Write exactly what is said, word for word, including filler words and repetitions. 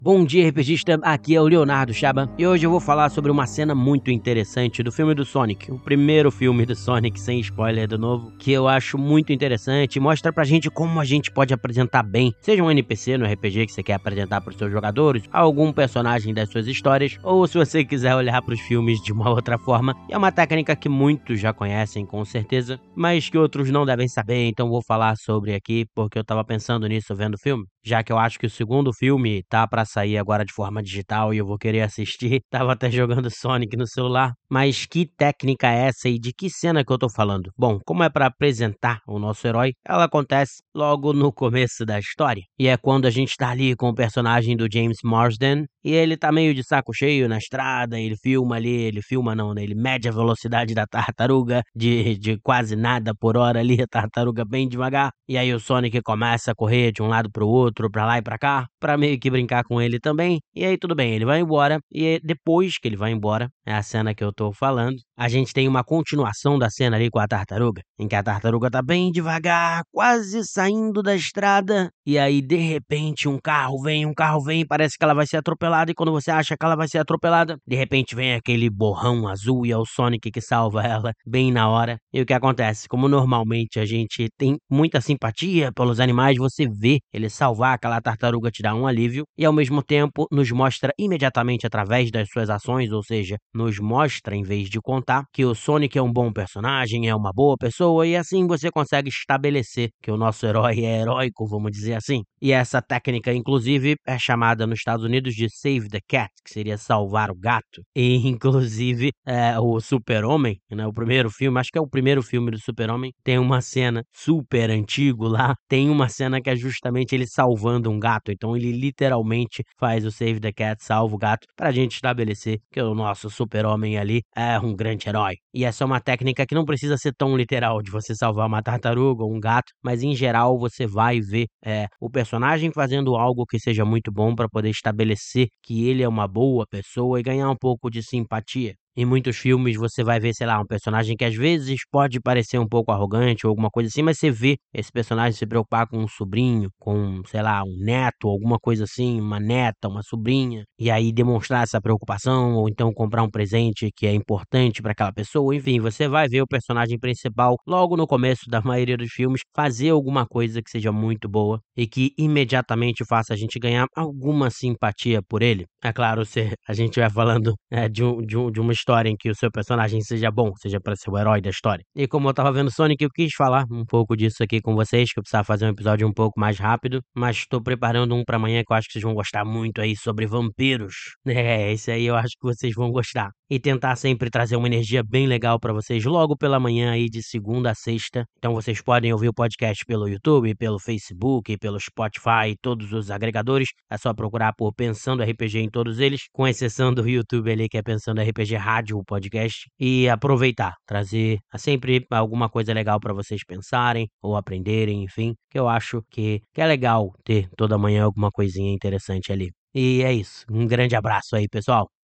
Bom dia, RPGista, aqui é o Leonardo Chaba e hoje eu vou falar sobre uma cena muito interessante do filme do Sonic, o primeiro filme do Sonic, sem spoiler do novo, que eu acho muito interessante e mostra pra gente como a gente pode apresentar bem, seja um N P C no R P G que você quer apresentar pros seus jogadores, algum personagem das suas histórias, ou se você quiser olhar pros filmes de uma outra forma. É uma técnica que muitos já conhecem com certeza, mas que outros não devem saber, então vou falar sobre aqui porque eu tava pensando nisso vendo o filme, já que eu acho que o segundo filme tá pra sair agora de forma digital e eu vou querer assistir. Tava até jogando Sonic no celular. Mas que técnica é essa e de que cena que eu tô falando? Bom, como é pra apresentar o nosso herói, ela acontece logo no começo da história. E é quando a gente tá ali com o personagem do James Marsden e ele tá meio de saco cheio na estrada, ele filma ali, ele filma não, né? Ele mede a velocidade da tartaruga de, de quase nada por hora ali, a tartaruga bem devagar. E aí o Sonic começa a correr de um lado pro outro, pra lá e pra cá, pra meio que brincar com ele também. E aí tudo bem, ele vai embora e depois que ele vai embora, é a cena que eu tô falando, a gente tem uma continuação da cena ali com a tartaruga, em que a tartaruga tá bem devagar, quase saindo da estrada, e aí de repente um carro vem, um carro vem, parece que ela vai ser atropelada, e quando você acha que ela vai ser atropelada, de repente vem aquele borrão azul e é o Sonic que salva ela bem na hora. E o que acontece? Como normalmente a gente tem muita simpatia pelos animais, você vê ele salvar aquela tartaruga, te dá um alívio, e ao mesmo tempo nos mostra imediatamente através das suas ações, ou seja, nos mostra em vez de contar que o Sonic é um bom personagem, é uma boa pessoa, e assim você consegue estabelecer que o nosso herói é heróico, vamos dizer assim. E essa técnica, inclusive, é chamada nos Estados Unidos de Save the Cat, que seria salvar o gato. E, inclusive, é, o Super-Homem, né, o primeiro filme, acho que é o primeiro filme do Super-Homem, tem uma cena super antigo lá, tem uma cena que é justamente ele salvando um gato, então ele literalmente faz o Save the Cat, salva o gato, pra gente estabelecer que o nosso Super-Homem ali é um grande herói. E essa é uma técnica que não precisa ser tão literal de você salvar uma tartaruga ou um gato, mas em geral você vai ver é, o personagem fazendo algo que seja muito bom para poder estabelecer que ele é uma boa pessoa e ganhar um pouco de simpatia. Em muitos filmes você vai ver, sei lá, um personagem que às vezes pode parecer um pouco arrogante ou alguma coisa assim, mas você vê esse personagem se preocupar com um sobrinho, com, sei lá, um neto, alguma coisa assim, uma neta, uma sobrinha, e aí demonstrar essa preocupação, ou então comprar um presente que é importante para aquela pessoa. Enfim, você vai ver o personagem principal logo no começo da maioria dos filmes fazer alguma coisa que seja muito boa e que imediatamente faça a gente ganhar alguma simpatia por ele. É claro, se a gente vai falando é, de, um, de, um, de uma história em que o seu personagem seja bom, seja para ser o herói da história. E como eu tava vendo Sonic, eu quis falar um pouco disso aqui com vocês, que eu precisava fazer um episódio um pouco mais rápido, mas estou preparando um pra amanhã que eu acho que vocês vão gostar muito aí sobre vampiros. É, esse aí eu acho que vocês vão gostar. E tentar sempre trazer uma energia bem legal pra vocês logo pela manhã aí de segunda a sexta. Então vocês podem ouvir o podcast pelo YouTube, pelo Facebook, pelo Spotify, todos os agregadores. É só procurar por Pensando R P G em todos eles, com exceção do YouTube ali que é Pensando R P G Rádio, o podcast. E aproveitar, trazer sempre alguma coisa legal pra vocês pensarem ou aprenderem, enfim, que eu acho que, que é legal ter toda manhã alguma coisinha interessante ali. E é isso. Um grande abraço aí, pessoal.